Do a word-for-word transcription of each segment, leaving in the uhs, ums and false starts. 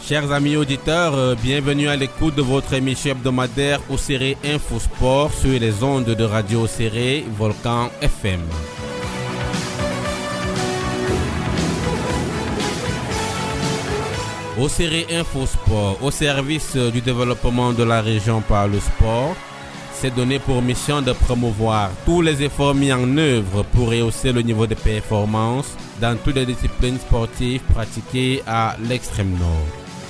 Chers amis auditeurs, euh, bienvenue à l'écoute de votre émission hebdomadaire Oséré Info Sport sur les ondes de Radio Oséré Volcan F M. Oséré Info Sport, au service du développement de la région par le sport, s'est donné pour mission de promouvoir tous les efforts mis en œuvre pour rehausser le niveau de performance dans toutes les disciplines sportives pratiquées à l'extrême nord.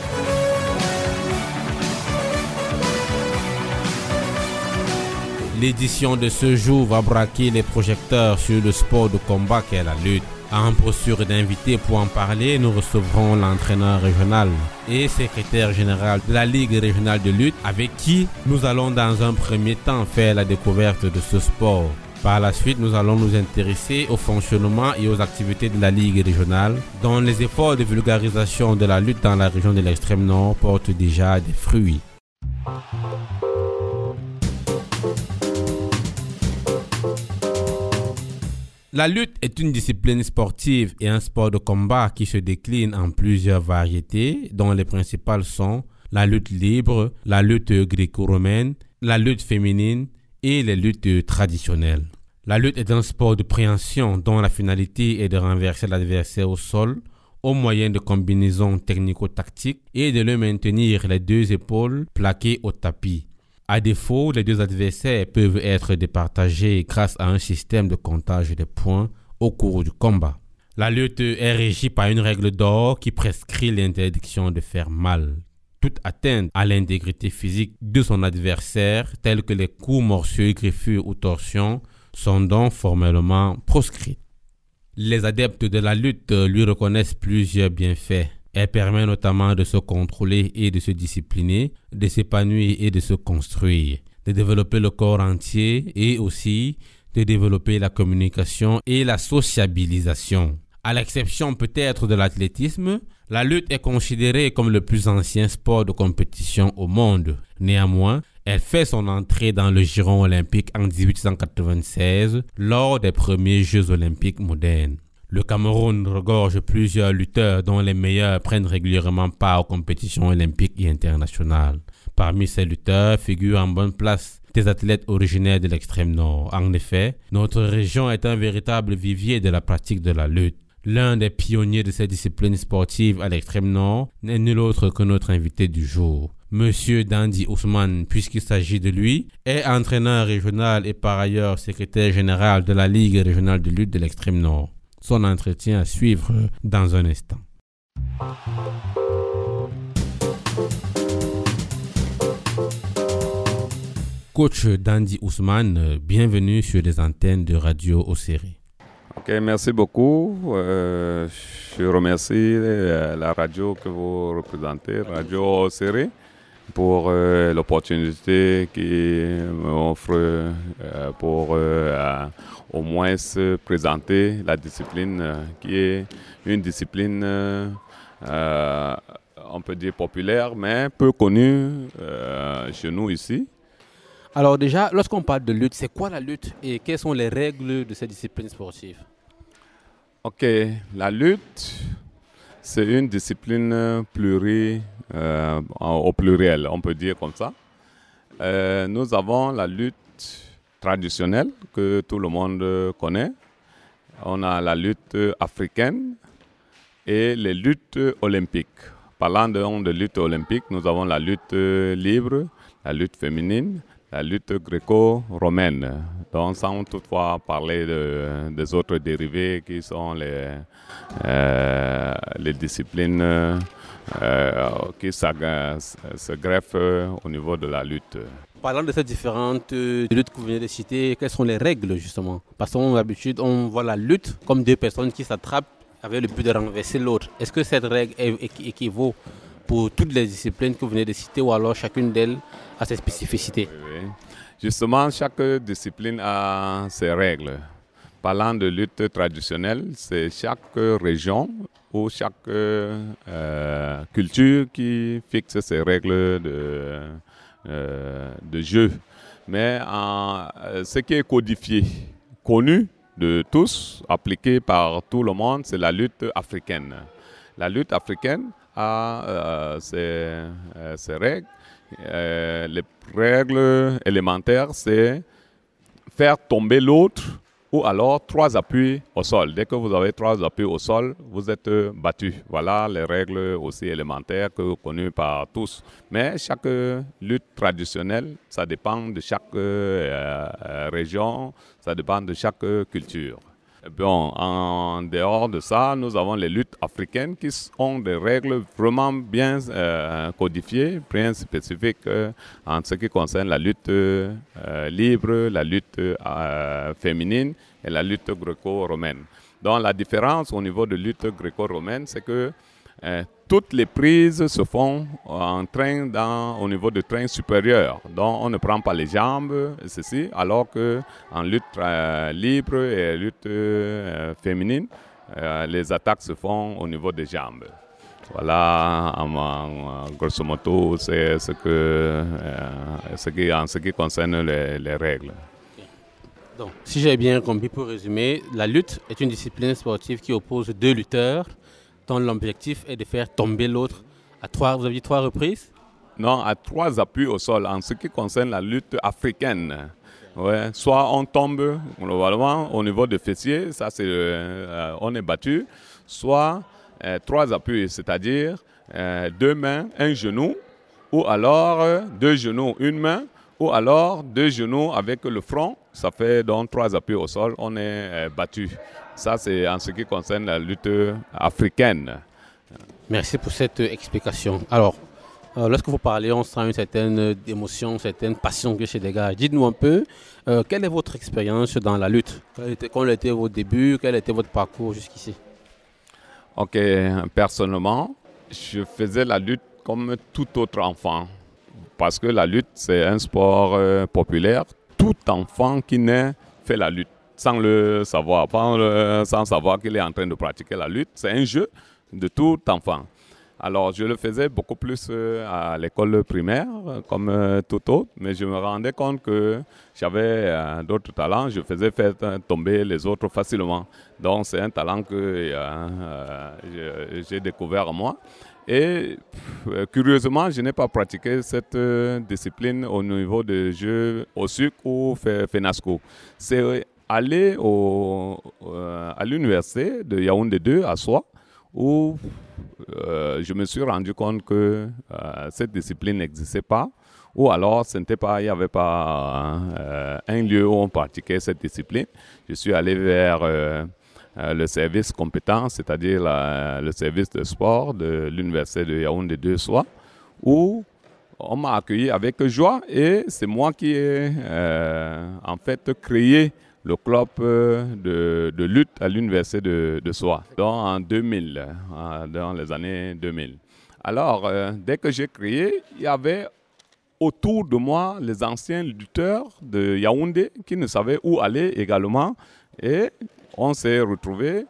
L'édition de ce jour va braquer les projecteurs sur le sport de combat qu'est la lutte. En posture d'invité pour en parler, nous recevrons l'entraîneur régional et secrétaire général de la Ligue régionale de lutte avec qui nous allons dans un premier temps faire la découverte de ce sport. Par la suite, nous allons nous intéresser au fonctionnement et aux activités de la Ligue régionale, dont les efforts de vulgarisation de la lutte dans la région de l'extrême nord portent déjà des fruits. La lutte est une discipline sportive et un sport de combat qui se décline en plusieurs variétés, dont les principales sont la lutte libre, la lutte gréco-romaine, la lutte féminine et les luttes traditionnelles. La lutte est un sport de préhension dont la finalité est de renverser l'adversaire au sol au moyen de combinaisons technico-tactiques et de le maintenir les deux épaules plaquées au tapis. À défaut, les deux adversaires peuvent être départagés grâce à un système de comptage des points au cours du combat. La lutte est régie par une règle d'or qui prescrit l'interdiction de faire mal. Toute atteinte à l'intégrité physique de son adversaire, telles que les coups mortiers, griffures ou torsions, sont donc formellement proscrites. Les adeptes de la lutte lui reconnaissent plusieurs bienfaits. Elle permet notamment de se contrôler et de se discipliner, de s'épanouir et de se construire, de développer le corps entier et aussi de développer la communication et la sociabilisation. À l'exception peut-être de l'athlétisme, la lutte est considérée comme le plus ancien sport de compétition au monde. Néanmoins, elle fait son entrée dans le giron olympique en dix-huit cent quatre-vingt-seize lors des premiers Jeux olympiques modernes. Le Cameroun regorge plusieurs lutteurs dont les meilleurs prennent régulièrement part aux compétitions olympiques et internationales. Parmi ces lutteurs figurent en bonne place des athlètes originaires de l'extrême nord. En effet, notre région est un véritable vivier de la pratique de la lutte. L'un des pionniers de cette discipline sportive à l'extrême nord n'est nul autre que notre invité du jour. Monsieur Dandy Ousmane, puisqu'il s'agit de lui, est entraîneur régional et par ailleurs secrétaire général de la Ligue régionale de lutte de l'extrême nord. Son entretien à suivre dans un instant. Coach Dandy Ousmane, bienvenue sur les antennes de Radio Oséré. Ok, merci beaucoup. Euh, je remercie euh, la radio que vous représentez, Radio Oséré, pour euh, l'opportunité qu'il m'offre euh, pour euh, au moins se présenter la discipline euh, qui est une discipline, euh, euh, on peut dire populaire, mais peu connue euh, chez nous ici. Alors déjà, lorsqu'on parle de lutte, c'est quoi la lutte et quelles sont les règles de cette discipline sportive? Ok, la lutte, c'est une discipline pluri, euh, au pluriel, on peut dire comme ça. Euh, nous avons la lutte traditionnelle que tout le monde connaît. On a la lutte africaine et les luttes olympiques. Parlant de, de lutte olympique, nous avons la lutte libre, la lutte féminine, la lutte gréco-romaine. Donc, sans toutefois parler de, des autres dérivés qui sont les, euh, les disciplines euh, qui se greffent au niveau de la lutte. Parlant de ces différentes luttes que vous venez de citer, quelles sont les règles justement? Parce qu'on d'habitude, on voit la lutte comme deux personnes qui s'attrapent avec le but de renverser l'autre. Est-ce que cette règle équivaut pour toutes les disciplines que vous venez de citer ou alors chacune d'elles a ses spécificités? Oui, oui. Justement, chaque discipline a ses règles. Parlant de lutte traditionnelle, c'est chaque région ou chaque euh, culture qui fixe ses règles de, euh, de jeu. Mais en, ce qui est codifié, connu de tous, appliqué par tout le monde, c'est la lutte africaine. La lutte africaine a euh, ses, euh, ses règles. Euh, les règles élémentaires, c'est faire tomber l'autre ou alors trois appuis au sol. Dès que vous avez trois appuis au sol, vous êtes battu. Voilà les règles aussi élémentaires que connues par tous. Mais chaque lutte traditionnelle, ça dépend de chaque euh, région, ça dépend de chaque culture. Bon, en dehors de ça, nous avons les luttes africaines qui ont des règles vraiment bien euh, codifiées, bien spécifiques euh, en ce qui concerne la lutte euh, libre, la lutte euh, féminine et la lutte gréco-romaine. Donc la différence au niveau de lutte gréco-romaine, c'est que euh, toutes les prises se font en train dans, au niveau du train supérieur. Donc on ne prend pas les jambes, ceci, alors qu'en lutte euh, libre et lutte euh, féminine, euh, les attaques se font au niveau des jambes. Voilà, en, en, grosso modo, c'est ce que, euh, ce qui, en ce qui concerne les, les règles. Donc, si j'ai bien compris, pour résumer, la lutte est une discipline sportive qui oppose deux lutteurs, dont l'objectif est de faire tomber l'autre à trois, vous avez dit trois reprises? Non, à trois appuis au sol. En ce qui concerne la lutte africaine, ouais, soit on tombe globalement au niveau des fessiers, ça c'est, euh, on est battu, soit euh, trois appuis, c'est-à-dire euh, deux mains, un genou, ou alors euh, deux genoux, une main, ou alors deux genoux avec le front, ça fait donc trois appuis au sol, on est euh, battu. Ça, c'est en ce qui concerne la lutte africaine. Merci pour cette explication. Alors, euh, lorsque vous parlez, on sent une certaine émotion, une certaine passion que chez les gars. Dites-nous un peu, euh, quelle est votre expérience dans la lutte? Quel était, quel était vos débuts? Quel était votre parcours jusqu'ici? Ok, personnellement, je faisais la lutte comme tout autre enfant. Parce que la lutte, c'est un sport euh, populaire. Tout enfant qui naît fait la lutte. Sans le savoir, sans savoir qu'il est en train de pratiquer la lutte. C'est un jeu de tout enfant. Alors, je le faisais beaucoup plus à l'école primaire, comme tout autre, mais je me rendais compte que j'avais d'autres talents. Je faisais faire tomber les autres facilement. Donc, c'est un talent que euh, j'ai découvert en moi. Et curieusement, je n'ai pas pratiqué cette discipline au niveau de jeux au sucre ou FENASCO. C'est aller au, euh, à l'université de Yaoundé deux à Soie, où euh, je me suis rendu compte que euh, cette discipline n'existait pas, ou alors ce n'était pas, il n'y avait pas euh, un lieu où on pratiquait cette discipline. Je suis allé vers euh, euh, le service compétent, c'est-à-dire la, le service de sport de l'université de Yaoundé deux Soie, où on m'a accueilli avec joie et c'est moi qui ai euh, en fait créé le club de, de lutte à l'université de, de Soie, dans, en deux mille, dans les années deux mille. Alors, euh, dès que j'ai créé, il y avait autour de moi les anciens lutteurs de Yaoundé qui ne savaient où aller également. Et on s'est retrouvés,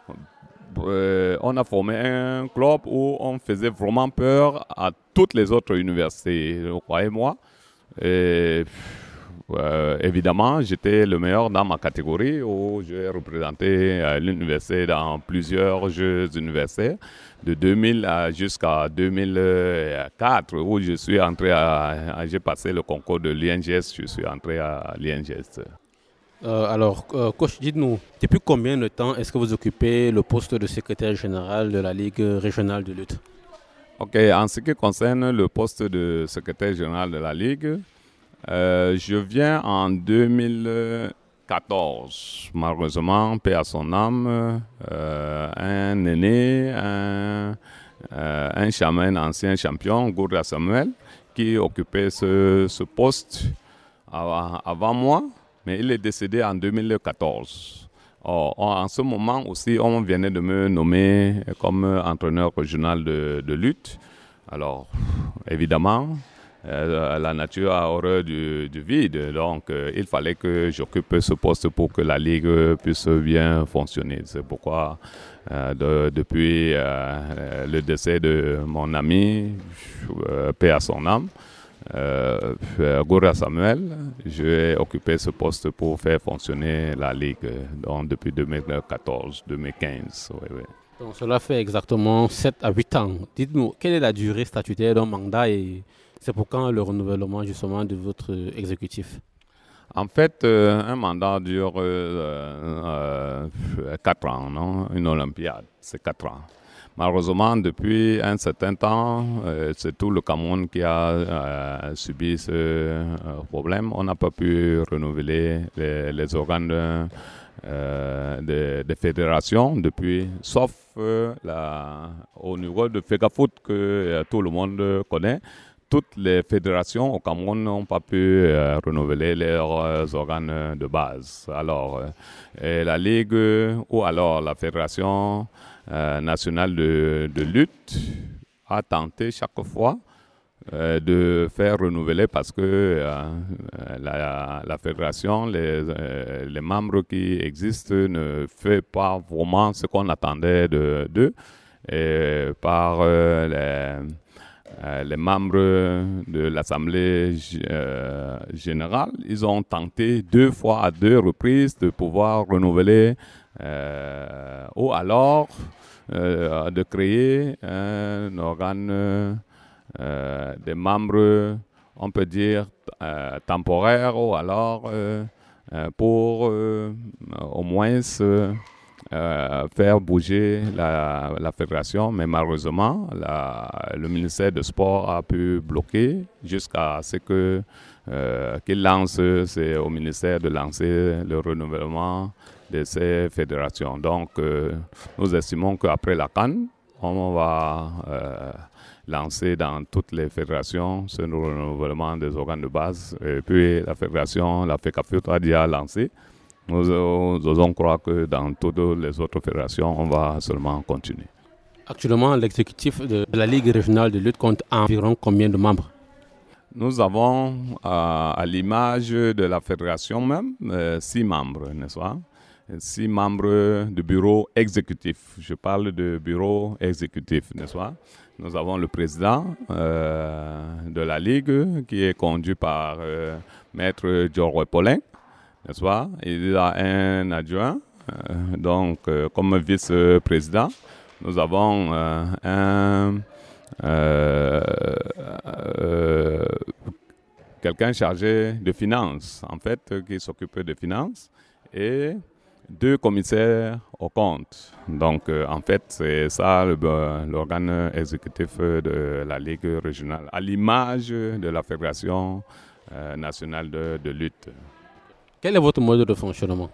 euh, on a formé un club où on faisait vraiment peur à toutes les autres universités, croyez-moi. Et, Euh, évidemment, j'étais le meilleur dans ma catégorie où j'ai représenté euh, l'université dans plusieurs jeux universitaires de deux mille jusqu'à deux mille quatre où je suis entré à, à j'ai passé le concours de l'I N G S, je suis entré à l'I N G S. Euh, alors, euh, coach, dites-nous, depuis combien de temps est-ce que vous occupez le poste de secrétaire général de la Ligue régionale de lutte? Ok, en ce qui concerne le poste de secrétaire général de la Ligue, Euh, je viens en deux mille quatorze, malheureusement, paix à son âme, euh, un aîné, un, euh, un chaman, ancien champion, Gourda Samuel, qui occupait ce, ce poste avant, avant moi, mais il est décédé en deux mille quatorze. Oh, en ce moment aussi, on venait de me nommer comme entraîneur régional de, de lutte. Alors, évidemment, Euh, la nature a horreur du, du vide, donc euh, il fallait que j'occupe ce poste pour que la Ligue puisse bien fonctionner. C'est pourquoi euh, de, depuis euh, le décès de mon ami, euh, paix à son âme, euh, Gourda Samuel, j'ai occupé ce poste pour faire fonctionner la Ligue donc depuis deux mille quatorze deux mille quinze. Oui, oui. Donc cela fait exactement sept à huit ans. Dites-nous, quelle est la durée statutaire d'un mandat et c'est pour quand le renouvellement justement de votre exécutif? En fait, euh, un mandat dure euh, euh, quatre ans, non? Une Olympiade, c'est quatre ans. Malheureusement, depuis un certain temps, euh, c'est tout le Cameroun qui a euh, subi ce euh, problème. On n'a pas pu renouveler les, les organes de, euh, de, de fédération depuis, sauf euh, la, au niveau de FEGAFOOT que euh, tout le monde connaît. Toutes les fédérations au Cameroun n'ont pas pu euh, renouveler leurs euh, organes de base. Alors, euh, la Ligue ou alors la Fédération euh, nationale de, de lutte a tenté chaque fois euh, de faire renouveler parce que euh, la, la fédération, les, euh, les membres qui existent ne font pas vraiment ce qu'on attendait d'eux. Et par euh, les... Euh, les membres de l'Assemblée euh, générale, ils ont tenté deux fois à deux reprises de pouvoir renouveler euh, ou alors euh, de créer un organe euh, des membres, on peut dire, euh, temporaires ou alors euh, euh, pour euh, au moins euh, Euh, faire bouger la, la fédération, mais malheureusement, la, le ministère des Sports a pu bloquer jusqu'à ce que euh, qu'il lance, c'est au ministère de lancer le renouvellement de ces fédérations. Donc, euh, nous estimons qu'après la CAN, on va euh, lancer dans toutes les fédérations ce renouvellement des organes de base. Et puis, la fédération, la FECAFOOT a déjà lancé. Nous osons croire que dans toutes les autres fédérations, on va seulement continuer. Actuellement, l'exécutif de la Ligue régionale de lutte compte environ combien de membres? Nous avons, à, à l'image de la fédération même, euh, six membres, n'est-ce pas? Six membres du bureau exécutif. Je parle de bureau exécutif, n'est-ce pas? Nous avons le président euh, de la Ligue qui est conduit par euh, Maître Georges Paulin. N'est-ce pas? Il a un adjoint, euh, donc euh, comme vice-président. Nous avons euh, un euh, euh, quelqu'un chargé de finances, en fait, qui s'occupe des finances, et deux commissaires aux comptes. Donc, euh, en fait, c'est ça l'organe exécutif de la Ligue régionale, à l'image de la Fédération euh, nationale de, de lutte. Quel est votre mode de fonctionnement?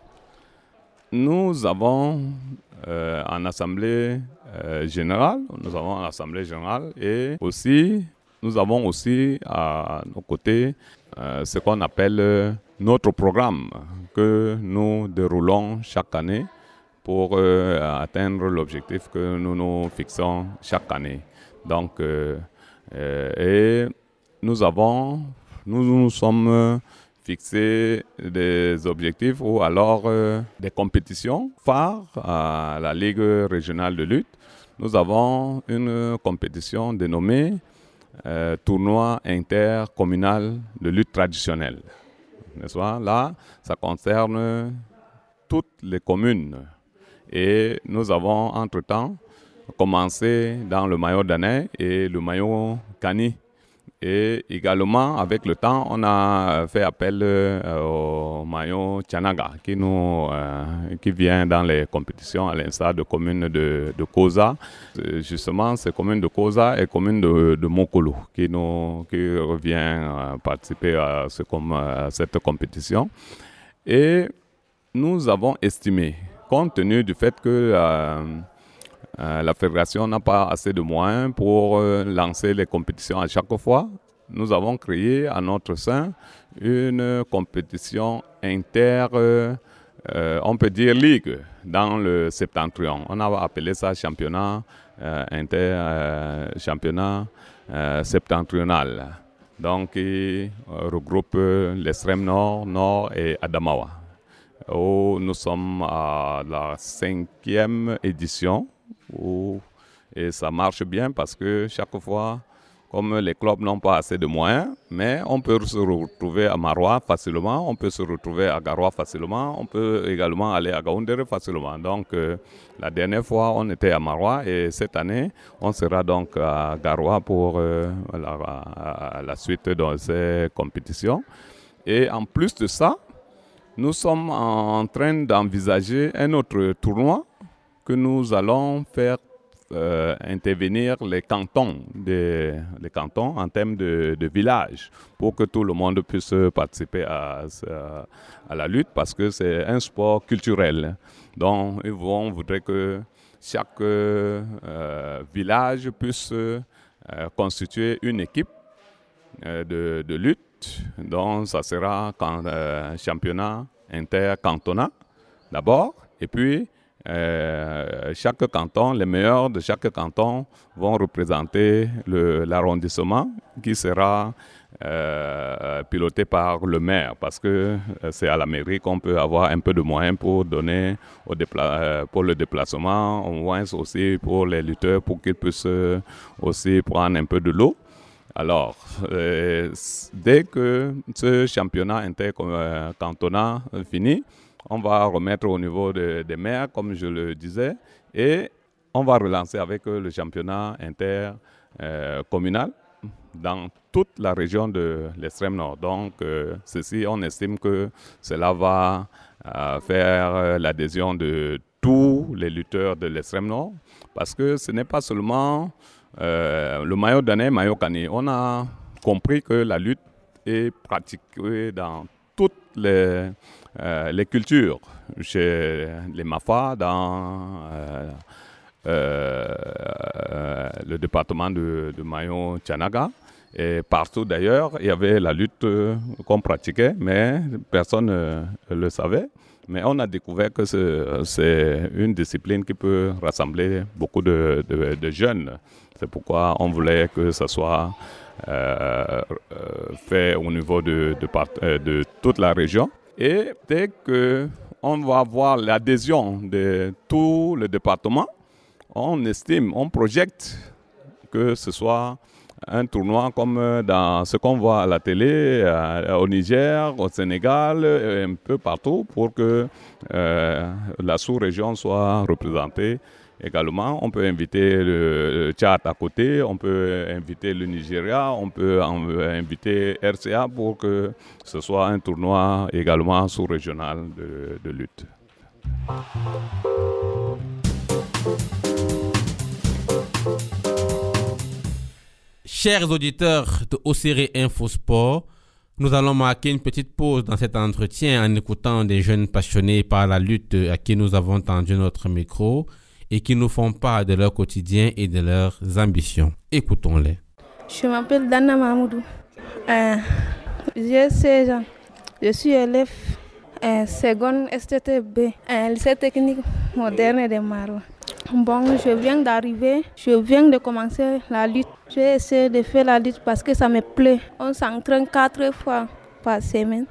Nous avons euh, en assemblée euh, générale, nous avons en assemblée générale et aussi nous avons aussi à nos côtés euh, ce qu'on appelle euh, notre programme que nous déroulons chaque année pour euh, atteindre l'objectif que nous nous fixons chaque année. Donc, euh, euh, et nous avons, nous nous sommes fixer des objectifs ou alors euh, des compétitions phares à la Ligue régionale de lutte. Nous avons une compétition dénommée euh, Tournoi intercommunal de lutte traditionnelle. N'est-ce pas? Là, ça concerne toutes les communes. Et nous avons entre-temps commencé dans le maillot d'Anay et le maillot Kani. Et également, avec le temps, on a fait appel euh, au maillot Tchanaga qui, nous, euh, qui vient dans les compétitions à l'instar de communes de, de Koza. Justement, ces communes de Koza et communes de, de Mokolo qui, nous, qui revient euh, participer à, ce, à cette compétition. Et nous avons estimé, compte tenu du fait que euh, Euh, la fédération n'a pas assez de moyens pour euh, lancer les compétitions à chaque fois. Nous avons créé à notre sein une compétition inter, euh, euh, on peut dire ligue, dans le septentrion. On a appelé ça championnat euh, inter, euh, championnat euh, septentrional. Donc, il euh, regroupe l'extrême nord, nord et Adamawa. Où nous sommes à la cinquième édition. Et ça marche bien parce que chaque fois comme les clubs n'ont pas assez de moyens, mais on peut se retrouver à Maroua facilement, on peut se retrouver à Garoua facilement, on peut également aller à Gaoundéré facilement. Donc euh, la dernière fois, on était à Maroua et cette année, on sera donc à Garoua pour euh, la, la suite de ces compétitions. Et en plus de ça, nous sommes en train d'envisager un autre tournoi que nous allons faire euh, intervenir les cantons, des, les cantons en termes de, de village pour que tout le monde puisse participer à, à la lutte parce que c'est un sport culturel. Donc, on voudrait que chaque euh, village puisse euh, constituer une équipe euh, de, de lutte. Donc, ça sera un euh, championnat intercantonal d'abord, et puis euh, chaque canton, les meilleurs de chaque canton vont représenter le, l'arrondissement qui sera euh, piloté par le maire, parce que c'est à la mairie qu'on peut avoir un peu de moyens pour donner au dépla- pour le déplacement, au moins aussi pour les lutteurs, pour qu'ils puissent aussi prendre un peu de l'eau. Alors, euh, dès que ce championnat intercantonal finit, on va remettre au niveau de, des maires, comme je le disais, et on va relancer avec le championnat intercommunal euh, dans toute la région de l'extrême nord. Donc, euh, ceci, on estime que cela va euh, faire l'adhésion de tous les lutteurs de l'extrême nord, parce que ce n'est pas seulement Euh, le maillot d'année, maillot Kani. On a compris que la lutte est pratiquée dans toutes les, euh, les cultures, chez les Mafa, dans euh, euh, le département de, de Mayo Tchanaga. Et partout d'ailleurs, il y avait la lutte qu'on pratiquait, mais personne ne le savait. Mais on a découvert que c'est, c'est une discipline qui peut rassembler beaucoup de, de, de jeunes. C'est pourquoi on voulait que ce soit euh, fait au niveau de, de, de toute la région. Et dès qu'on va avoir l'adhésion de tout le département, on estime, on projette que ce soit un tournoi comme dans ce qu'on voit à la télé, à, au Niger, au Sénégal, un peu partout, pour que euh, la sous-région soit représentée également. On peut inviter le Tchad à côté, on peut inviter le Nigeria, on peut inviter R C A pour que ce soit un tournoi également sous-régional de, de lutte. Chers auditeurs de Osiré Info Sport, nous allons marquer une petite pause dans cet entretien en écoutant des jeunes passionnés par la lutte à qui nous avons tendu notre micro et qui nous font part de leur quotidien et de leurs ambitions. Écoutons-les. Je m'appelle Dana Mahmoudou. Euh, j'ai seize ans. Je suis élève euh, seconde S T T B, euh, lycée technique moderne de Maroua. Bon, je viens d'arriver, je viens de commencer la lutte. Je vais essayer de faire la lutte parce que ça me plaît. On s'entraîne quatre fois par semaine.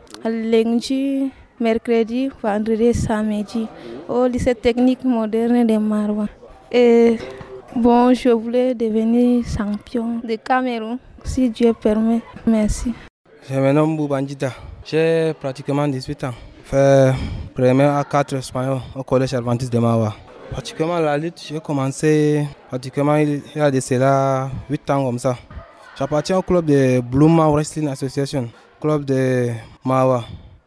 Lundi, mercredi, vendredi, samedi, au lycée technique moderne de Maroua. Et bon, je voulais devenir champion de Cameroun, si Dieu permet. Merci. Je me nomme Boubandita. J'ai pratiquement dix-huit ans. Fait première à quatre espagnol au collège adventiste de Maroua. Pratiquement la lutte, j'ai commencé pratiquement il y a de cela huit ans comme ça. J'appartiens au club de Bluma Wrestling Association, club de Maroua.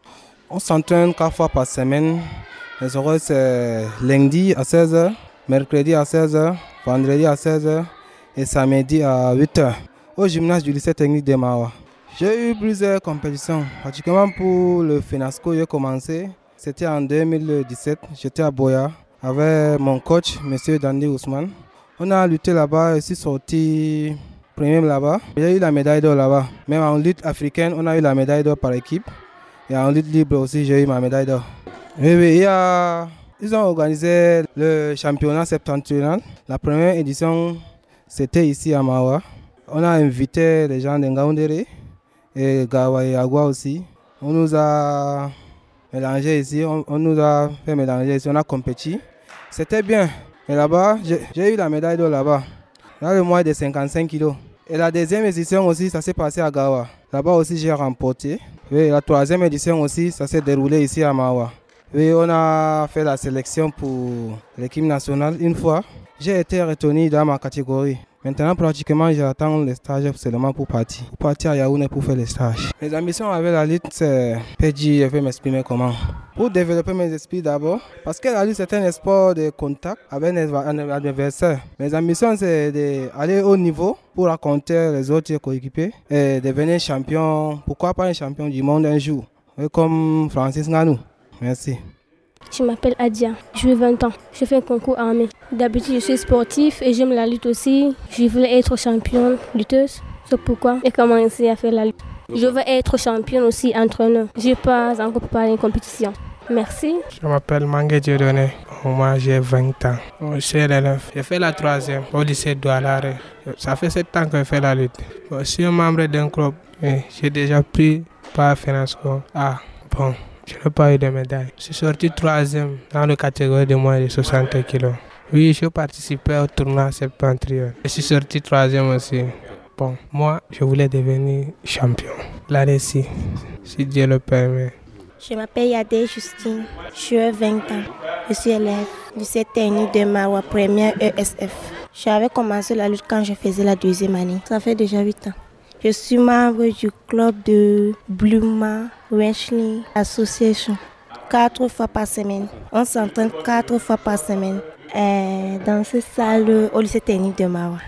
On s'entraîne quatre fois par semaine. Les horaires c'est lundi à seize heures, mercredi à seize heures, vendredi à seize heures et samedi à huit heures au gymnase du lycée technique de Maroua. J'ai eu plusieurs compétitions. Pratiquement pour le FENASCO, j'ai commencé. C'était en deux mille dix-sept. J'étais à Boya avec mon coach, M. Dandy Ousmane. On a lutté là-bas, je suis sorti premier là-bas. J'ai eu la médaille d'or là-bas. Même en lutte africaine, on a eu la médaille d'or par équipe. Et en lutte libre aussi, j'ai eu ma médaille d'or. Oui, oui, il y a... Ils ont organisé le championnat septentrional. La première édition, c'était ici à Maroua. On a invité les gens de Ngaoundéré et Gawa et Agua aussi. On nous a mélangé ici, on, on nous a fait mélanger ici, on a compétit. C'était bien. Mais là-bas, j'ai, j'ai eu la médaille d'or là-bas. Là, le moins de cinquante-cinq kilos. Et la deuxième édition aussi, ça s'est passé à Gawa. Là-bas aussi, j'ai remporté. Et la troisième édition aussi, ça s'est déroulé ici à Mawa. Et on a fait la sélection pour l'équipe nationale une fois. J'ai été retenu dans ma catégorie. Maintenant, pratiquement, j'attends les stages seulement pour partir. Pour partir à Yaoundé pour faire les stages. Mes ambitions avec la lutte, c'est... P J, je vais m'exprimer comment. Pour développer mes esprits d'abord, parce que la lutte, c'est un sport de contact avec un adversaire. Mes ambitions, c'est d'aller au niveau pour raconter les autres coéquipiers et devenir champion. Pourquoi pas un champion du monde un jour, comme Francis Ngannou. Merci. Je m'appelle Adia, j'ai vingt ans, je fais un concours armé. D'habitude je suis sportive et j'aime la lutte aussi. Je voulais être championne lutteuse, c'est pourquoi j'ai commencé à faire la lutte. Je veux être championne aussi entraîneur. Je n'ai pas encore préparé une compétition. Merci. Je m'appelle Mangue Dieudonné, moi j'ai vingt ans. Je suis l'élève, j'ai fait la troisième au lycée Doualare. Ça fait sept ans que je fais la lutte. Je suis un membre d'un club et j'ai déjà pris part Fenasco. Ah, bon. Je n'ai pas eu de médaille. Je suis sorti troisième dans la catégorie de moins de soixante kilos. Oui, je participais au tournoi septentrion. Je suis sorti troisième aussi. Bon, moi, je voulais devenir champion. Là-dessus, si Dieu le permet. Je m'appelle Yadé Justine, j'ai vingt ans. Je suis élève du lycée technique de Mawa, première E S F. J'avais commencé la lutte quand je faisais la deuxième année. Ça fait déjà huit ans. Je suis membre du club de Bluma Wrestling Association. Quatre fois par semaine. On s'entraîne quatre fois par semaine euh, dans cette salle au lycée technique de Mawa.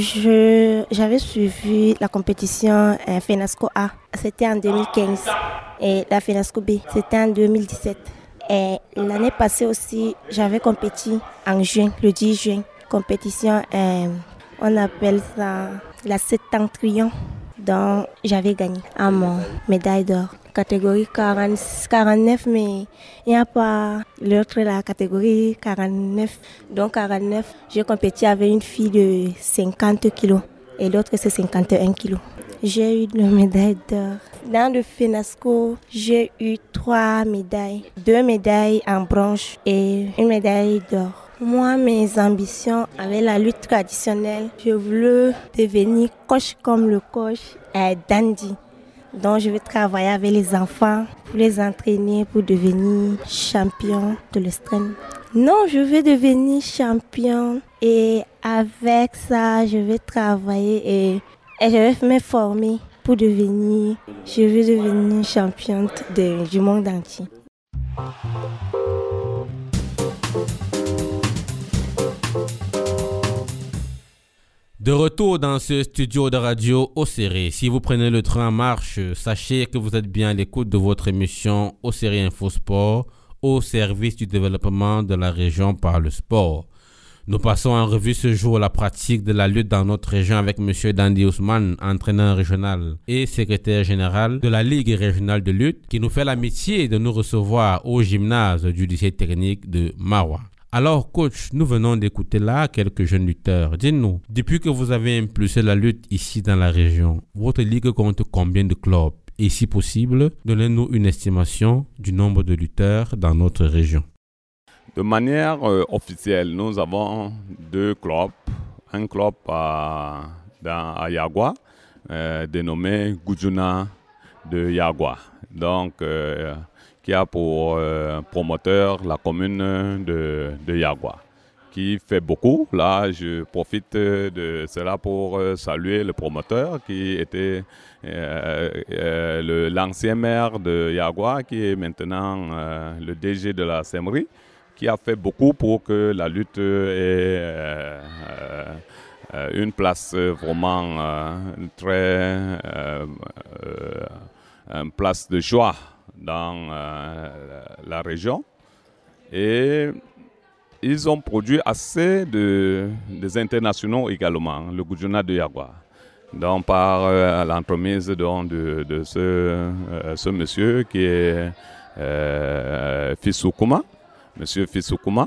Je, j'avais suivi la compétition euh, Fenasco A. C'était en deux mille quinze. Et la Fenasco B, c'était en deux mille dix-sept. Et l'année passée aussi, j'avais compéti en juin, le dix juin. Compétition, euh, on appelle ça la septentrion. Donc, j'avais gagné à mon médaille d'or. Catégorie quarante, quarante-neuf, mais il n'y a pas l'autre, la catégorie quarante-neuf. Donc, quarante-neuf, j'ai compéti avec une fille de cinquante kilos et l'autre, c'est cinquante et un kilos. J'ai eu la médaille d'or. Dans le Fenasco, j'ai eu trois médailles. Deux médailles en bronze et une médaille d'or. Moi, mes ambitions avec la lutte traditionnelle, je voulais devenir coach comme le coach euh, Dandy. Donc, je vais travailler avec les enfants pour les entraîner pour devenir champion de l'estrême. Non, je vais devenir champion et avec ça, je vais travailler et, et je vais me former pour devenir, je vais devenir championne de, du monde entier. De retour dans ce studio de radio Oséré. Si vous prenez le train en marche, sachez que vous êtes bien à l'écoute de votre émission Oséré Info Sport au service du développement de la région par le sport. Nous passons en revue ce jour la pratique de la lutte dans notre région avec M. Dandy Ousmane, entraîneur régional et secrétaire général de la Ligue régionale de lutte, qui nous fait l'amitié de nous recevoir au gymnase du lycée technique de Mawa. Alors, coach, nous venons d'écouter là quelques jeunes lutteurs. Dites-nous, depuis que vous avez impulsé la lutte ici dans la région, votre ligue compte combien de clubs? Et si possible, donnez-nous une estimation du nombre de lutteurs dans notre région. De manière euh, officielle, nous avons deux clubs. Un club à, dans, à Yagua, euh, dénommé Gujuna de Yagua. Donc, euh, qui a pour euh, promoteur la commune de, de Yagua, qui fait beaucoup. Là, je profite de cela pour euh, saluer le promoteur qui était euh, euh, le, l'ancien maire de Yagua, qui est maintenant euh, le D G de la Semerie, qui a fait beaucoup pour que la lutte ait euh, euh, une place vraiment euh, très euh, euh, une place de joie dans euh, la région. Et ils ont produit assez de des internationaux également, le Gujuna de Yagua. Donc par euh, l'entremise de, de, de ce, euh, ce monsieur qui est euh, Fisukuma, monsieur Fisukuma.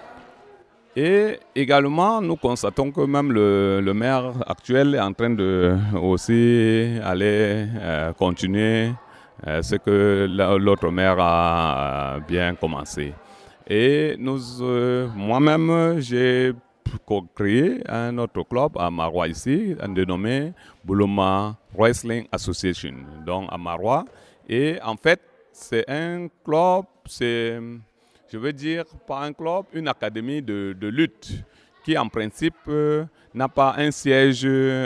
Et également, nous constatons que même le, le maire actuel est en train de aussi aller euh, continuer euh, ce que l'autre maire a bien commencé. Et nous, euh, moi-même, j'ai créé un autre club à Maroua ici, dénommé Boulouma Wrestling Association, donc à Maroua. Et en fait, c'est un club, c'est, je veux dire, pas un club, une académie de, de lutte qui en principe euh, n'a pas un siège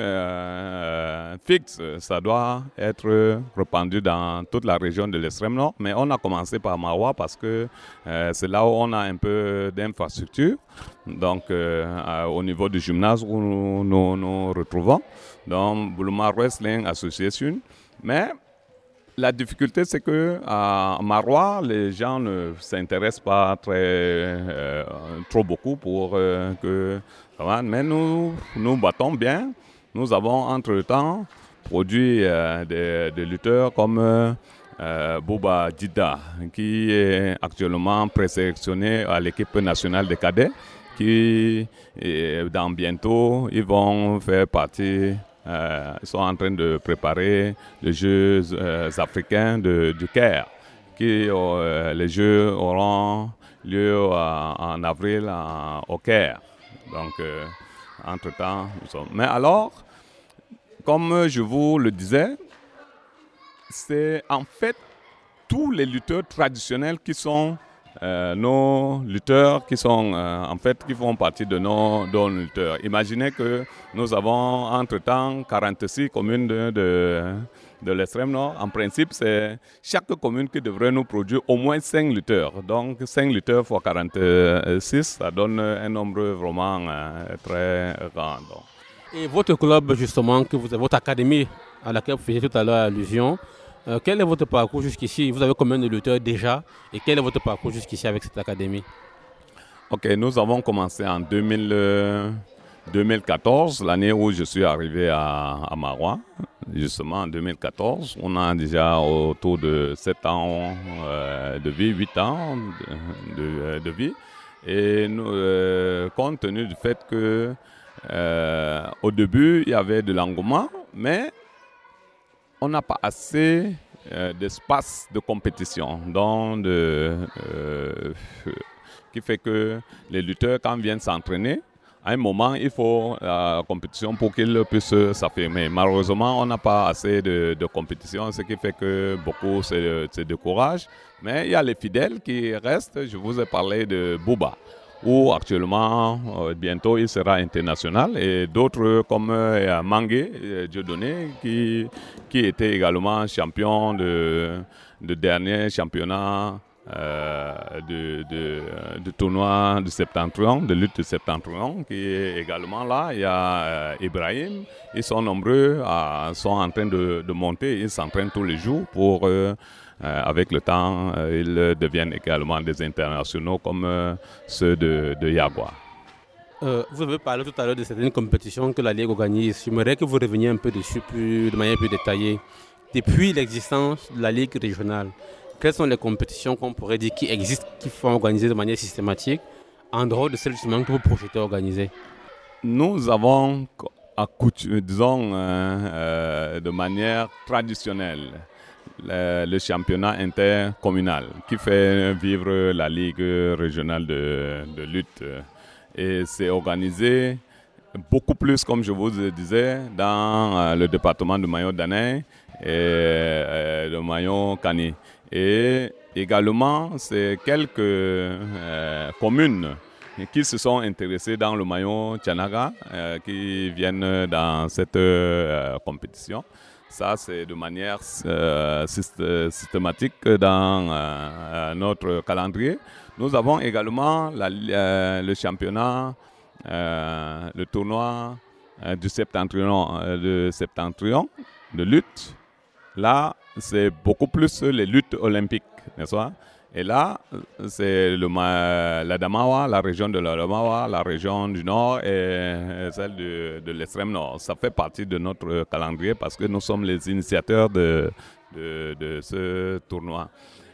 euh, fixe. Ça doit être répandu dans toute la région de l'extrême nord. Mais on a commencé par Maroua parce que euh, c'est là où on a un peu d'infrastructure. Donc euh, au niveau du gymnase où nous nous, nous retrouvons, donc Boulouma Wrestling Association. Mais la difficulté, c'est qu'à Maroua, les gens ne s'intéressent pas très, euh, trop beaucoup pour euh, que... Mais nous, nous battons bien. Nous avons entre-temps produit euh, des, des lutteurs comme euh, Bouba Dida, qui est actuellement présélectionné à l'équipe nationale des cadets, qui, et dans bientôt, ils vont faire partie... Euh, ils sont en train de préparer les Jeux euh, africains de, du Caire. Qui, euh, les Jeux auront lieu euh, en avril en, au Caire. Donc, euh, entre-temps, nous sommes... Mais alors, comme je vous le disais, c'est en fait tous les lutteurs traditionnels qui sont Euh, nos lutteurs qui sont euh, en fait qui font partie de nos, de nos lutteurs. Imaginez que nous avons entre-temps quarante-six communes de, de, de l'extrême nord. En principe, c'est chaque commune qui devrait nous produire au moins cinq lutteurs. Donc cinq lutteurs fois quarante-six, ça donne un nombre vraiment euh, très grand. Donc. Et votre club justement, que vous avez, votre académie à laquelle vous faisiez tout à l'heure allusion, Euh, quel est votre parcours jusqu'ici? Vous avez combien de lutteurs déjà? Et quel est votre parcours jusqu'ici avec cette académie? Ok, nous avons commencé en deux mille, euh, deux mille quatorze, l'année où je suis arrivé à, à Maroua. Justement, en deux mille quatorze, on a déjà autour de sept ans euh, de vie, huit ans de, de, de vie. Et nous, euh, compte tenu du fait que euh, au début, il y avait de l'engouement, mais on n'a pas assez euh, d'espace de compétition, donc de, euh, qui fait que les lutteurs, quand ils viennent s'entraîner, à un moment, il faut la compétition pour qu'ils puissent s'affirmer. Malheureusement, on n'a pas assez de, de compétition, ce qui fait que beaucoup se, se découragent. Mais il y a les fidèles qui restent. Je vous ai parlé de Bouba, où actuellement, euh, bientôt, il sera international. Et d'autres comme euh, Mangué, euh, Dieudonné, qui, qui était également champion de, de dernier championnat euh, de, de, de tournoi de septentrion, de lutte de septentrion, qui est également là. Il y a euh, Ibrahim. Ils sont nombreux, à, sont en train de, de monter. Ils s'entraînent tous les jours pour... Euh, Euh, avec le temps, euh, ils deviennent également des internationaux comme euh, ceux de, de Yagua. Euh, vous avez parlé tout à l'heure de certaines compétitions que la Ligue organise. J'aimerais que vous reveniez un peu dessus plus, de manière plus détaillée. Depuis l'existence de la Ligue régionale, quelles sont les compétitions qu'on pourrait dire qui existent, qui sont organisées de manière systématique, en dehors de celles justement que vous projetez organiser? Nous avons, disons, euh, euh, de manière traditionnelle, Le, le championnat intercommunal qui fait vivre la Ligue régionale de, de lutte. Et c'est organisé beaucoup plus, comme je vous le disais, dans euh, le département de Mayo-Danay et euh, de Mayo-Kani. Et également, c'est quelques euh, communes qui se sont intéressées dans le Mayo-Tchanaga euh, qui viennent dans cette euh, compétition. Ça, c'est de manière euh, systématique dans euh, notre calendrier. Nous avons également la, euh, le championnat, euh, le tournoi euh, du septentrion, euh, de septentrion de lutte. Là, c'est beaucoup plus les luttes olympiques, n'est-ce pas? Et là, c'est le, la Damawa, la région de la Damawa, la région du Nord et celle de, de l'extrême Nord. Ça fait partie de notre calendrier parce que nous sommes les initiateurs de, de, de ce tournoi.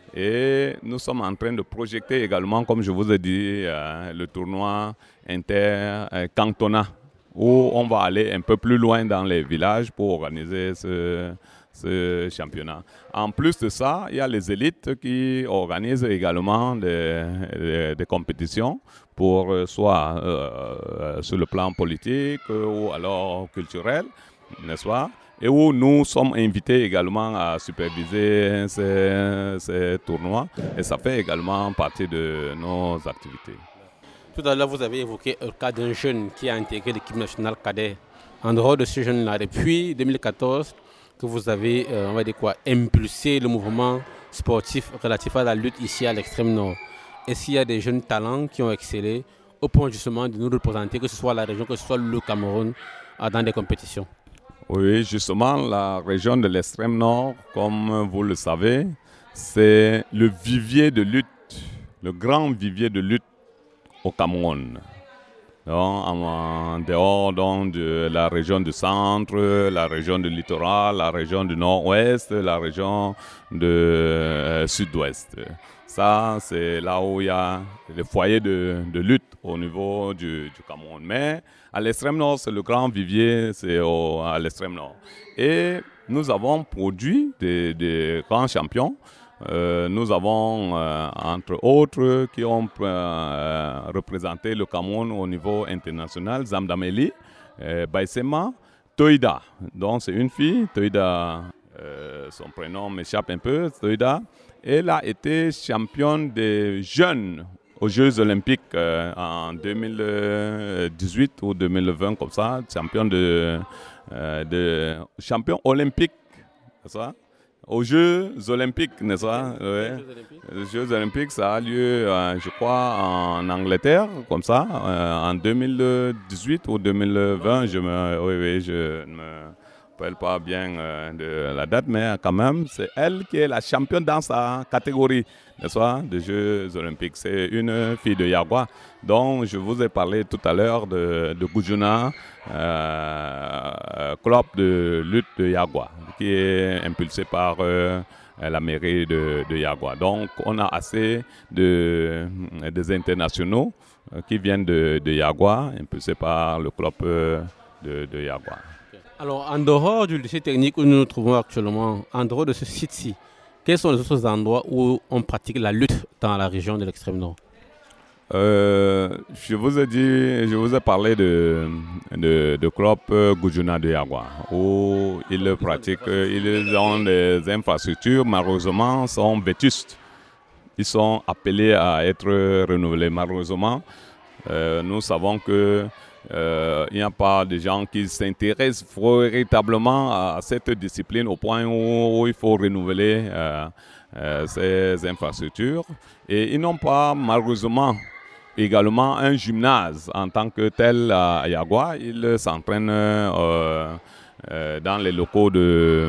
Et nous sommes en train de projeter également, comme je vous ai dit, euh, le tournoi inter-cantonat où on va aller un peu plus loin dans les villages pour organiser ce, ce championnat. En plus de ça, il y a les élites qui organisent également des, des, des compétitions pour euh, soit euh, sur le plan politique euh, ou alors culturel, n'est-ce pas? Et où nous sommes invités également à superviser ces, ces tournois. Et ça fait également partie de nos activités. Tout à l'heure, vous avez évoqué le cas d'un jeune qui a intégré l'équipe nationale cadet. En dehors de ce jeune-là, depuis deux mille quatorze, que vous avez euh, on va dire quoi, impulsé le mouvement sportif relatif à la lutte ici à l'extrême nord. Est-ce qu'il y a des jeunes talents qui ont excellé au point justement de nous représenter, que ce soit la région, que ce soit le Cameroun, dans des compétitions? Oui, justement, la région de l'extrême nord, comme vous le savez, c'est le vivier de lutte, le grand vivier de lutte au Cameroun. Donc, en dehors donc, de la région du centre, la région du littoral, la région du nord-ouest, la région du euh, sud-ouest. Ça, c'est là où il y a les foyers de, de lutte au niveau du, du Cameroun. Mais à l'extrême nord, c'est le grand vivier, c'est au, à l'extrême nord. Et nous avons produit des, des grands champions. Euh, nous avons, euh, entre autres, qui ont euh, représenté le Cameroun au niveau international, Zamdameli, euh, Baïsema, Toïda. Donc c'est une fille, Toïda, euh, son prénom m'échappe un peu, Toïda. Elle a été championne des jeunes aux Jeux Olympiques euh, en deux mille dix-huit ou deux mille vingt, comme ça, championne de, euh, de champion olympique, c'est ça? Aux Jeux Olympiques, n'est-ce pas? Ouais. Les Jeux Olympiques, ça a lieu, euh, je crois, en Angleterre, comme ça, euh, en deux mille dix-huit ou deux mille vingt. Je me, oui, oui, je ne me rappelle pas bien euh, de la date, mais quand même, c'est elle qui est la championne dans sa catégorie, n'est-ce pas, des Jeux Olympiques. C'est une fille de Yagua. Donc, je vous ai parlé tout à l'heure de, de Gujuna, euh, club de lutte de Yagua, qui est impulsé par euh, la mairie de, de Yagua. Donc, on a assez de, des internationaux euh, qui viennent de, de Yagua, impulsés par le club euh, de, de Yagua. Alors, en dehors du lycée technique où nous nous trouvons actuellement, en dehors de ce site-ci, quels sont les autres endroits où on pratique la lutte dans la région de l'extrême nord? Euh, je vous ai dit, je vous ai parlé de, de, de club Gujuna de Yagua, où ils pratiquent, ils ont des infrastructures, malheureusement, sont vétustes. Ils sont appelés à être renouvelés. Malheureusement, euh, nous savons que euh, il n'y a pas de gens qui s'intéressent véritablement à cette discipline au point où, où il faut renouveler euh, euh, ces infrastructures. Et ils n'ont pas, malheureusement, également un gymnase en tant que tel à Yagua. Ils s'entraînent euh, euh, dans les locaux de...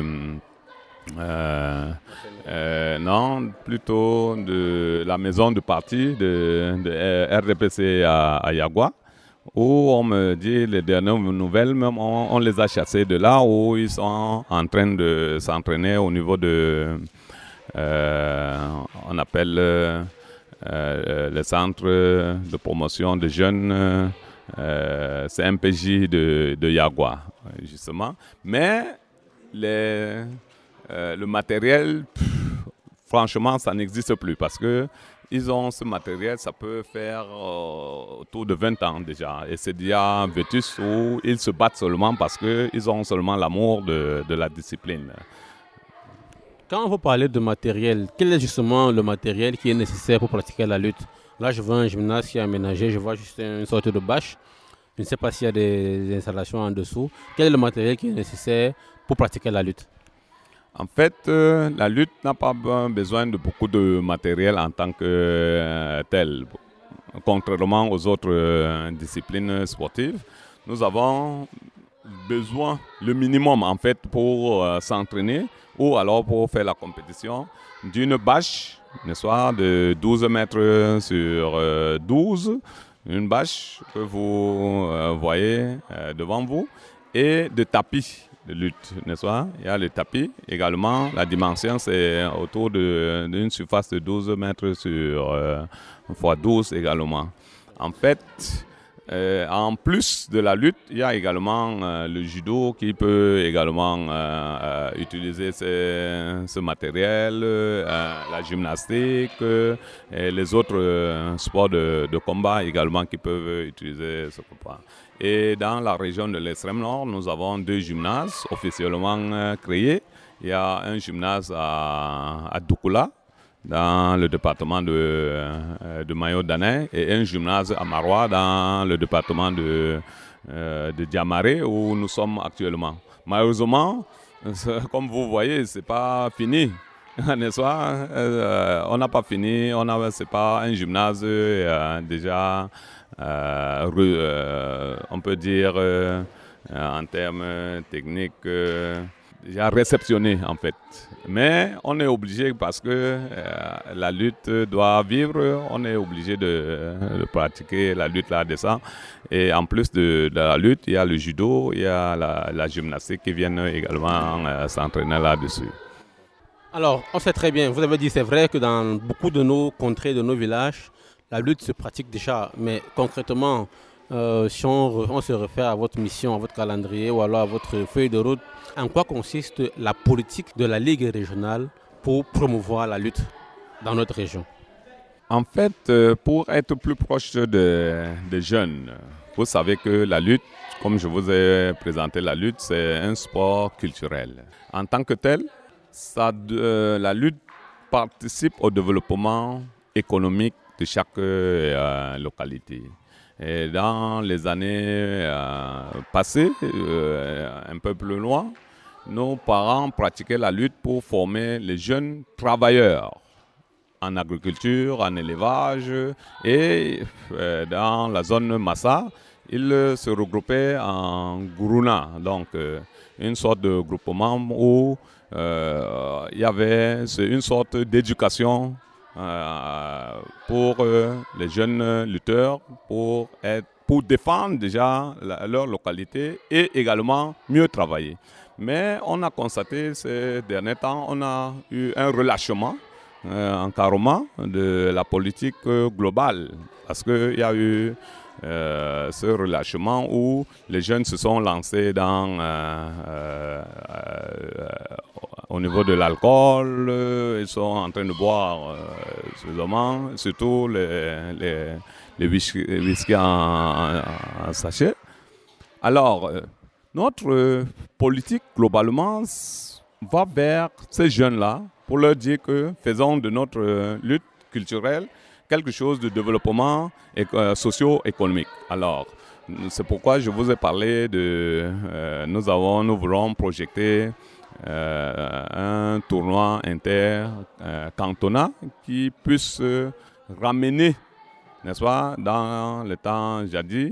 Euh, euh, non, plutôt de la maison de parti de, de R D P C à, à Yagua, où on me dit les dernières nouvelles, même on, on les a chassés de là où ils sont en train de s'entraîner au niveau de... Euh, on appelle... Euh, Euh, le centre de promotion de jeunes, euh, c'est M P J de, de Yagua, justement. Mais les, euh, le matériel, pff, franchement, ça n'existe plus parce que ils ont ce matériel, ça peut faire euh, autour de vingt ans déjà. Et c'est déjà vétus où ils se battent seulement parce qu'ils ont seulement l'amour de, de la discipline. Quand vous parlez de matériel, quel est justement le matériel qui est nécessaire pour pratiquer la lutte? Là, je vois un gymnase qui est aménagé, je vois juste une sorte de bâche. Je ne sais pas s'il y a des installations en dessous. Quel est le matériel qui est nécessaire pour pratiquer la lutte? En fait, euh, la lutte n'a pas besoin de beaucoup de matériel en tant que euh, tel. Contrairement aux autres euh, disciplines sportives, nous avons besoin, le minimum en fait, pour euh, s'entraîner ou alors pour faire la compétition, d'une bâche, n'est-ce pas, de douze mètres sur euh, douze, une bâche que vous euh, voyez euh, devant vous, et de tapis de lutte, n'est-ce pas? Il y a le tapis également, la dimension c'est autour de, d'une surface de douze mètres sur euh, fois douze également. En fait, Euh, en plus de la lutte, il y a également euh, le judo qui peut également euh, euh, utiliser ce, ce matériel, euh, la gymnastique euh, et les autres euh, sports de, de combat également qui peuvent utiliser ce combat. Et dans la région de l'extrême nord, nous avons deux gymnases officiellement euh, créés. Il y a un gymnase à, à Doukoula, dans le département de, de Mayo-Danay, et un gymnase à Maroua dans le département de, de Diamaré où nous sommes actuellement. Malheureusement, comme vous voyez, ce n'est pas fini, n'est-ce pas? Euh, on n'a pas fini, ce n'est pas un gymnase euh, déjà, euh, re, euh, on peut dire, euh, en termes techniques, euh, déjà réceptionné en fait. Mais on est obligé parce que euh, la lutte doit vivre, on est obligé de, de pratiquer la lutte là-dedans. Et en plus de, de la lutte, il y a le judo, il y a la, la gymnastique qui viennent également euh, s'entraîner là-dessus. Alors, on sait très bien, vous avez dit c'est vrai que dans beaucoup de nos contrées, de nos villages, la lutte se pratique déjà. Mais concrètement, euh, si on, on se réfère à votre mission, à votre calendrier ou alors à votre feuille de route, en quoi consiste la politique de la Ligue régionale pour promouvoir la lutte dans notre région? En fait, pour être plus proche de, des jeunes, vous savez que la lutte, comme je vous ai présenté la lutte, c'est un sport culturel. En tant que tel, ça, euh, la lutte participe au développement économique de chaque euh, localité. Et dans les années euh, passées, euh, un peu plus loin, nos parents pratiquaient la lutte pour former les jeunes travailleurs en agriculture, en élevage et euh, dans la zone Massa, ils se regroupaient en Gourouna, donc euh, une sorte de groupement où euh, il y avait une sorte d'éducation euh, pour euh, les jeunes lutteurs, pour, être, pour défendre déjà la, leur localité et également mieux travailler. Mais on a constaté ces derniers temps, on a eu un relâchement, euh, un carrément de la politique euh, globale. Parce qu'il y a eu euh, ce relâchement où les jeunes se sont lancés dans, euh, euh, euh, au niveau de l'alcool, euh, ils sont en train de boire euh, suffisamment, surtout les, les, les whisky, les whisky en, en, en sachet. Alors, euh, notre euh, politique, globalement, va vers ces jeunes-là pour leur dire que faisons de notre euh, lutte culturelle quelque chose de développement euh, socio-économique. Alors, c'est pourquoi je vous ai parlé de... Euh, nous, avons, nous voulons projeter euh, un tournoi inter-cantonal euh, qui puisse euh, ramener, n'est-ce pas, dans le temps jadis,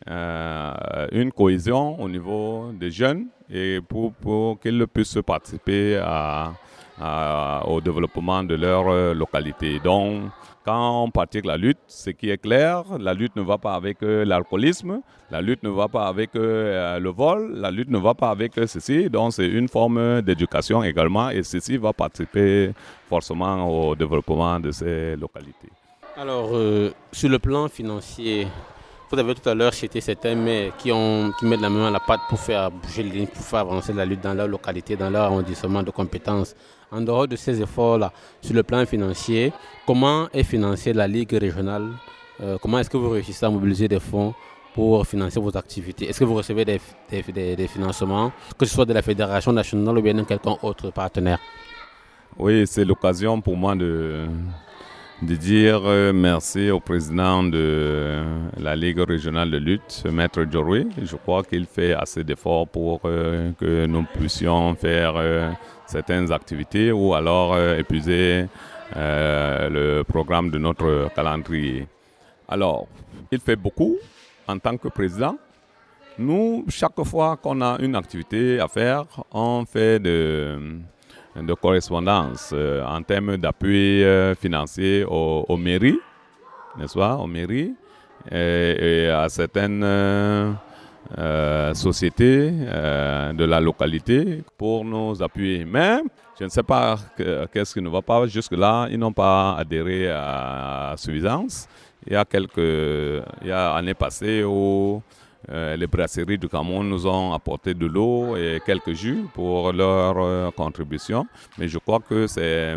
Euh, une cohésion au niveau des jeunes et pour, pour qu'ils puissent participer à, à, au développement de leur euh, localité. Donc, quand on pratique la lutte, ce qui est clair, la lutte ne va pas avec euh, l'alcoolisme, la lutte ne va pas avec euh, le vol, la lutte ne va pas avec euh, ceci. Donc, c'est une forme d'éducation également et ceci va participer forcément au développement de ces localités. Alors, euh, sur le plan financier, vous avez tout à l'heure cité certains maires qui, ont, qui mettent la main à la pâte pour faire bouger les lignes, pour faire avancer la lutte dans leur localité, dans leur arrondissement de compétences. En dehors de ces efforts-là, sur le plan financier, comment est financée la Ligue régionale? euh, Comment est-ce que vous réussissez à mobiliser des fonds pour financer vos activités? Est-ce que vous recevez des, des, des, des financements, que ce soit de la Fédération nationale ou bien de quelqu'un autre partenaire? Oui, c'est l'occasion pour moi de... de dire euh, merci au président de la Ligue régionale de lutte, Maître Djoroué. Je crois qu'il fait assez d'efforts pour euh, que nous puissions faire euh, certaines activités ou alors euh, épuiser euh, le programme de notre calendrier. Alors, il fait beaucoup en tant que président. Nous, chaque fois qu'on a une activité à faire, on fait de... de correspondance euh, en termes d'appui euh, financier aux, aux mairies, n'est-ce pas, aux mairies et, et à certaines euh, euh, sociétés euh, de la localité pour nous appuyer. Mais je ne sais pas que, qu'est-ce qui ne va pas. Jusque-là, ils n'ont pas adhéré à, à suffisance. Il y a quelques, il y a l'année passée où euh, les brasseries du Cameroun nous ont apporté de l'eau et quelques jus pour leur euh, contribution. Mais je crois que c'est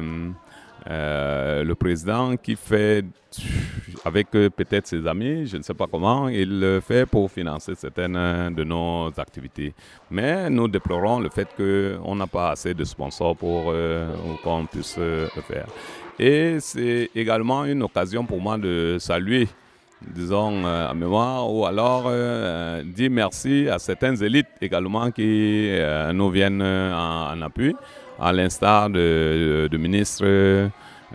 euh, le président qui fait, avec euh, peut-être ses amis, je ne sais pas comment, il le fait pour financer certaines de nos activités. Mais nous déplorons le fait qu'on n'a pas assez de sponsors pour euh, qu'on puisse euh, le faire. Et c'est également une occasion pour moi de saluer, disons, euh, à mémoire, ou alors euh, dire merci à certaines élites également qui euh, nous viennent en, en appui, à l'instar de, de ministre euh,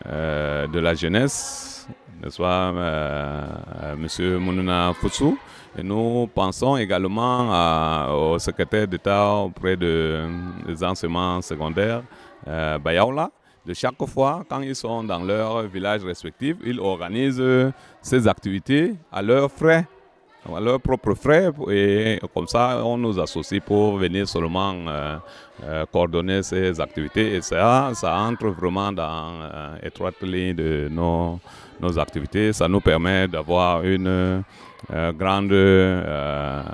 de la Jeunesse, n'est-ce pas, euh, M. Mounouna Foutsou. Et nous pensons également à, au secrétaire d'État auprès de, des enseignements secondaires, euh, Bayaoula. De chaque fois, quand ils sont dans leur village respectif, ils organisent ces activités à leurs frais, à leurs propres frais. Et comme ça, on nous associe pour venir seulement euh, euh, coordonner ces activités. Et ça, ça entre vraiment dans euh, étroite ligne de nos, nos activités. Ça nous permet d'avoir une euh, grande euh, euh,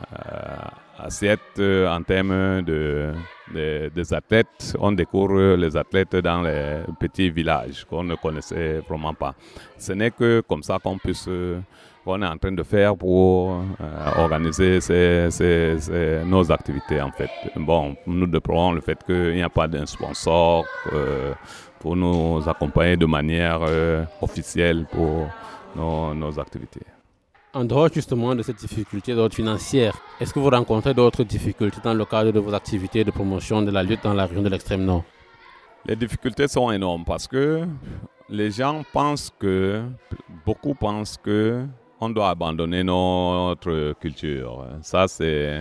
assiette en termes de... Des, des athlètes. On découvre les athlètes dans les petits villages qu'on ne connaissait vraiment pas. Ce n'est que comme ça qu'on puisse, qu'on est en train de faire pour euh, organiser ces, ces, ces, nos activités en fait. Bon, nous déplorons le fait qu'il n'y a pas d'un sponsor euh, pour nous accompagner de manière euh, officielle pour nos, nos activités. En dehors justement de cette difficulté d'ordre financière, est-ce que vous rencontrez d'autres difficultés dans le cadre de vos activités de promotion de la lutte dans la région de l'extrême nord? Les difficultés sont énormes parce que les gens pensent que, beaucoup pensent que on doit abandonner notre culture. Ça c'est,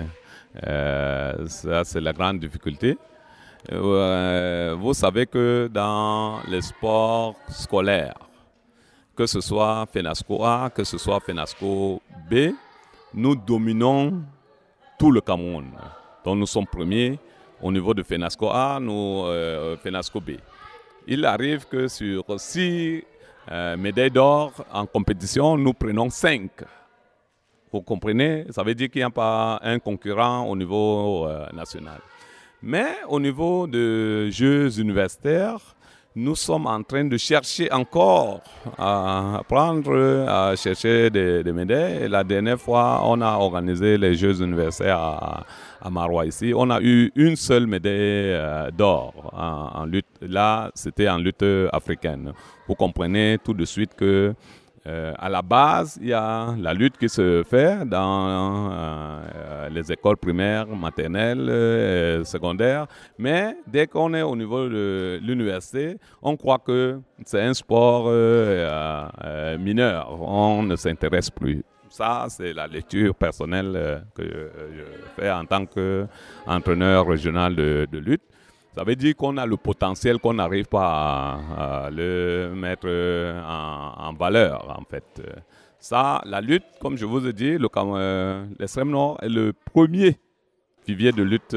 euh, ça, c'est la grande difficulté. Euh, vous savez que dans les sports scolaires, que ce soit FENASCO A, que ce soit FENASCO B, nous dominons tout le Cameroun. Donc nous sommes premiers au niveau de FENASCO A, nous euh, FENASCO B. Il arrive que sur six euh, médailles d'or en compétition, nous prenons cinq. Vous comprenez? Ça veut dire qu'il n'y a pas un concurrent au niveau euh, national. Mais au niveau des Jeux universitaires, nous sommes en train de chercher encore à prendre, à chercher des, des médailles. Et la dernière fois, on a organisé les Jeux universitaires à, à Maroua ici. On a eu une seule médaille euh, d'or en, en lutte. Là, c'était en lutte africaine. Vous comprenez tout de suite que Euh, à la base, il y a la lutte qui se fait dans euh, les écoles primaires, maternelles, euh, secondaires. Mais dès qu'on est au niveau de l'université, on croit que c'est un sport euh, euh, mineur. On ne s'intéresse plus. Ça, c'est la lecture personnelle euh, que je fais en tant qu'entraîneur régional de, de lutte. Ça veut dire qu'on a le potentiel, qu'on n'arrive pas à, à le mettre en, en valeur, en fait. Ça, la lutte, comme je vous ai dit, le, euh, l'extrême nord est le premier vivier de lutte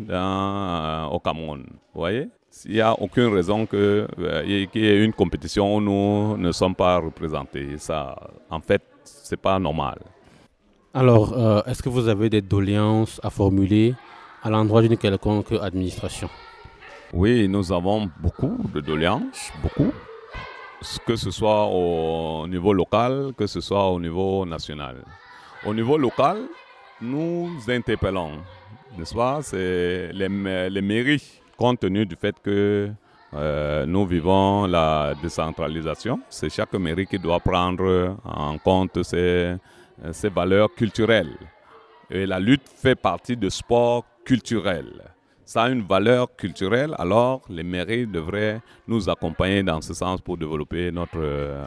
dans, euh, au Cameroun. Vous voyez? Il n'y a aucune raison que, euh, qu'il y ait une compétition où nous ne sommes pas représentés. Ça, en fait, ce n'est pas normal. Alors, euh, est-ce que vous avez des doléances à formuler à l'endroit d'une quelconque administration? Oui, nous avons beaucoup de doléances, beaucoup, que ce soit au niveau local, que ce soit au niveau national. Au niveau local, nous interpellons, n'est-ce pas, c'est les, les mairies, compte tenu du fait que euh, nous vivons la décentralisation. C'est chaque mairie qui doit prendre en compte ses, ses valeurs culturelles. Et la lutte fait partie du sport culturel. Ça a une valeur culturelle, alors les mairies devraient nous accompagner dans ce sens pour développer notre, euh,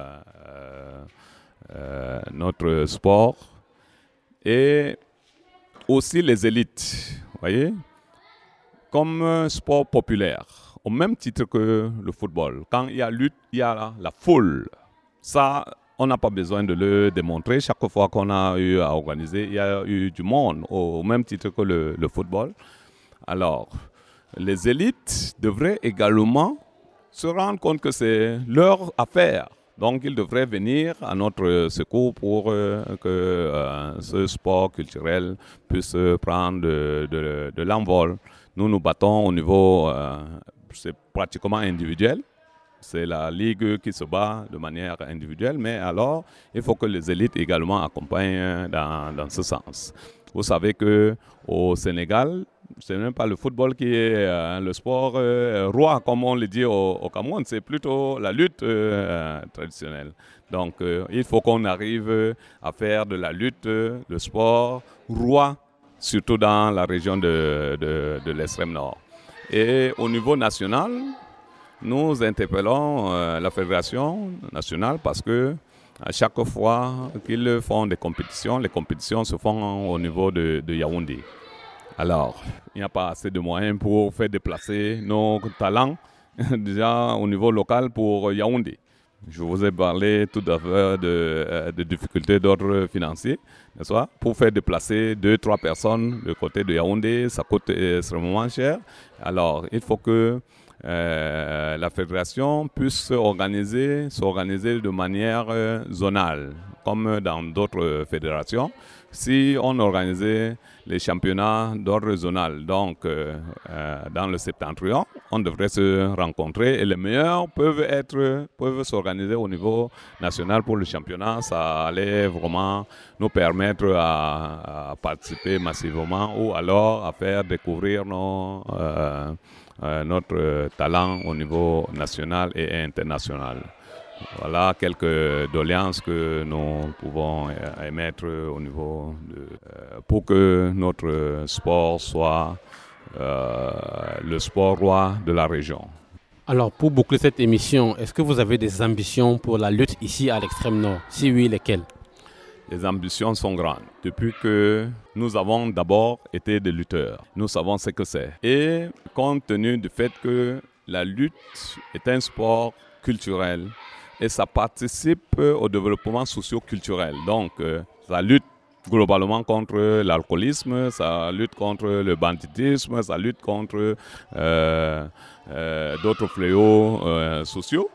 euh, euh, notre sport. Et aussi les élites, vous voyez, comme un sport populaire, au même titre que le football. Quand il y a lutte, il y a la, la foule. Ça, on n'a pas besoin de le démontrer. Chaque fois qu'on a eu à organiser, il y a eu du monde, au même titre que le, le football. Alors, les élites devraient également se rendre compte que c'est leur affaire Donc, ils devraient venir à notre secours pour euh, que euh, ce sport culturel puisse prendre de, de, de l'envol. Nous nous battons au niveau, euh, c'est pratiquement individuel. C'est la Ligue qui se bat de manière individuelle, mais alors, il faut que les élites également accompagnent dans, dans ce sens. Vous savez qu'au Sénégal, ce n'est même pas le football qui est euh, le sport euh, roi, comme on le dit au, au Cameroun, c'est plutôt la lutte euh, traditionnelle. Donc, euh, il faut qu'on arrive à faire de la lutte le sport roi, surtout dans la région de, de, de l'extrême nord. Et au niveau national, nous interpellons euh, la Fédération nationale parce que à chaque fois qu'ils font des compétitions, les compétitions se font au niveau de, de Yaoundé. Alors, il n'y a pas assez de moyens pour faire déplacer nos talents déjà au niveau local pour Yaoundé. Je vous ai parlé tout à l'heure de, de difficultés d'ordre financier, n'est-ce pas? Pour faire déplacer deux, trois personnes du côté de Yaoundé, ça coûte extrêmement cher. Alors, il faut que euh, la fédération puisse organiser, s'organiser de manière euh, zonale, comme dans d'autres fédérations. Si on organisait les championnats d'ordre zonal, donc euh, euh, dans le septentrion, on devrait se rencontrer et les meilleurs peuvent être, peuvent s'organiser au niveau national pour le championnat. Ça allait vraiment nous permettre à, à participer massivement ou alors à faire découvrir nos, euh, euh, notre talent au niveau national et international. Voilà quelques doléances que nous pouvons émettre au niveau de, euh, pour que notre sport soit euh, le sport roi de la région. Alors, pour boucler cette émission, est-ce que vous avez des ambitions pour la lutte ici à l'extrême nord? Si oui, lesquelles? Les ambitions sont grandes. Depuis que nous avons d'abord été des lutteurs, nous savons ce que c'est. Et compte tenu du fait que la lutte est un sport culturel, et ça participe au développement socio-culturel. Donc, euh, ça lutte globalement contre l'alcoolisme, ça lutte contre le banditisme, ça lutte contre euh, euh, d'autres fléaux euh, sociaux.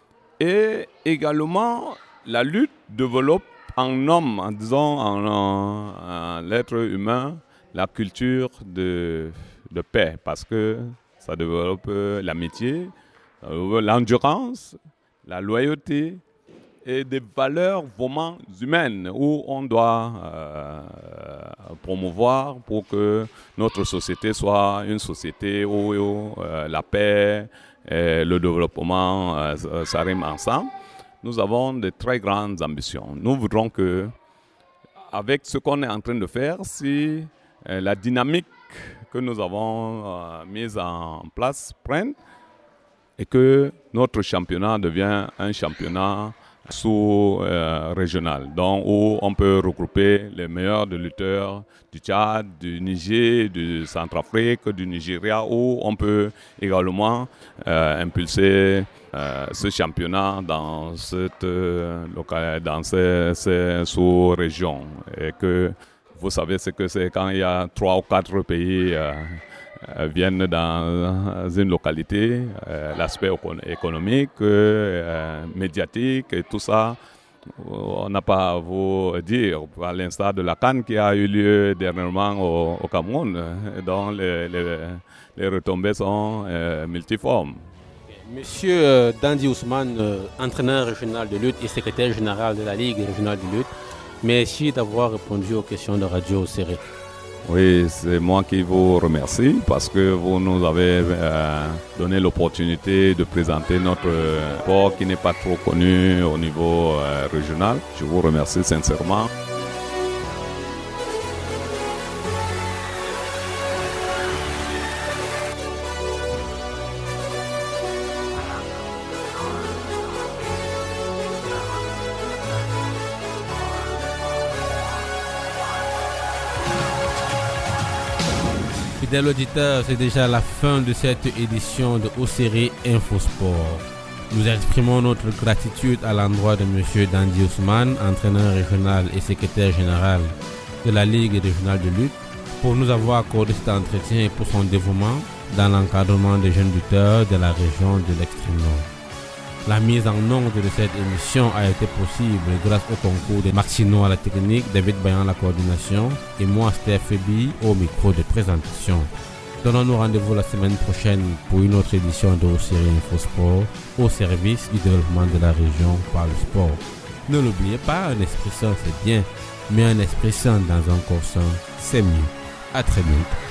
Et également, la lutte développe en homme, en disant en, en, en l'être humain, la culture de, de paix, parce que ça développe l'amitié, l'endurance, la loyauté et des valeurs vraiment humaines où on doit euh, promouvoir pour que notre société soit une société où, où euh, la paix et le développement euh, s'arriment ensemble. Nous avons de très grandes ambitions. Nous voudrons que, avec ce qu'on est en train de faire, si euh, la dynamique que nous avons euh, mise en place prenne, et que notre championnat devient un championnat sous-régional, euh, donc où on peut regrouper les meilleurs de lutteurs du Tchad, du Niger, du Centrafrique, du Nigeria, où on peut également euh, impulser euh, ce championnat dans cette euh, locale, dans ces, ces sous-régions. Et que vous savez ce que c'est quand il y a trois ou quatre pays euh, viennent dans une localité, euh, l'aspect économique, euh, médiatique et tout ça, on n'a pas à vous dire. À l'instar de la CAN qui a eu lieu dernièrement au, au Cameroun, dont les, les, les retombées sont euh, multiformes. Monsieur euh, Dandy Ousmane, euh, entraîneur régional de lutte et secrétaire général de la Ligue régionale de lutte, merci d'avoir répondu aux questions de Radio Océré. Oui, c'est moi qui vous remercie parce que vous nous avez euh, donné l'opportunité de présenter notre sport qui n'est pas trop connu au niveau euh, régional. Je vous remercie sincèrement. Fidèles auditeurs, c'est déjà la fin de cette édition de Océré Infosport. Nous exprimons notre gratitude à l'endroit de M. Dandy Ousmane, entraîneur régional et secrétaire général de la Ligue régionale de lutte, pour nous avoir accordé cet entretien et pour son dévouement dans l'encadrement des jeunes lutteurs de la région de l'extrême nord. La mise en onde de cette émission a été possible grâce au concours de Maxino à la technique, David Bayan à la coordination et moi, Steph Febi, au micro de présentation. Donnons-nous rendez-vous la semaine prochaine pour une autre édition de série InfoSport au service du développement de la région par le sport. Ne l'oubliez pas, un esprit sain c'est bien, mais un esprit sain dans un corps sain c'est mieux. À très bientôt.